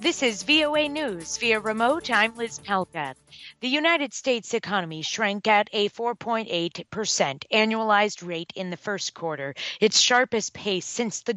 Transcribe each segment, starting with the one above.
This is VOA News via remote. I'm Liz Pelka. The United States economy shrank at a 4.8% annualized rate in the first quarter, its sharpest pace since the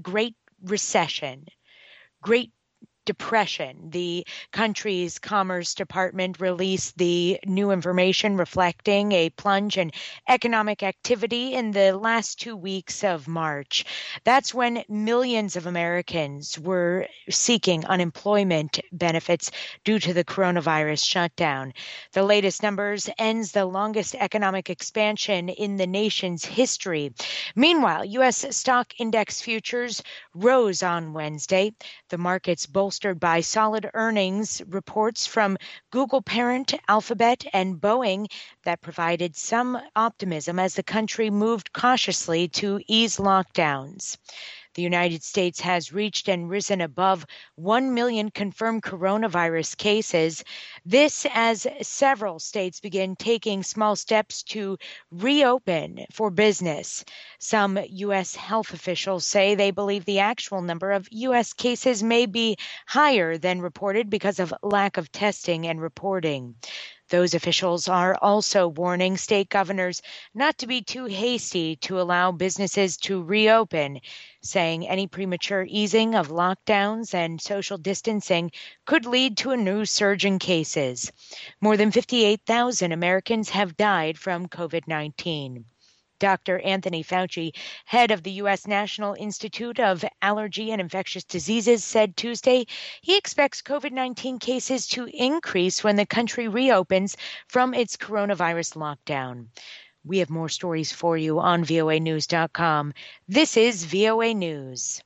Great Depression. The country's Commerce Department released the new information reflecting a plunge in economic activity in the last 2 weeks of March. That's when millions of Americans were seeking unemployment benefits due to the coronavirus shutdown. The latest numbers ends the longest economic expansion in the nation's history. Meanwhile, U.S. stock index futures rose on Wednesday. The markets bolstered by solid earnings reports from Google parent Alphabet and Boeing that provided some optimism as the country moved cautiously to ease lockdowns. The United States has reached and risen above 1 million confirmed coronavirus cases. This as several states begin taking small steps to reopen for business. Some U.S. health officials say they believe the actual number of U.S. cases may be higher than reported because of lack of testing and reporting. Those officials are also warning state governors not to be too hasty to allow businesses to reopen, saying any premature easing of lockdowns and social distancing could lead to a new surge in cases. More than 58,000 Americans have died from COVID-19. Dr. Anthony Fauci, head of the U.S. National Institute of Allergy and Infectious Diseases, said Tuesday he expects COVID-19 cases to increase when the country reopens from its coronavirus lockdown. We have more stories for you on voanews.com. This is VOA News.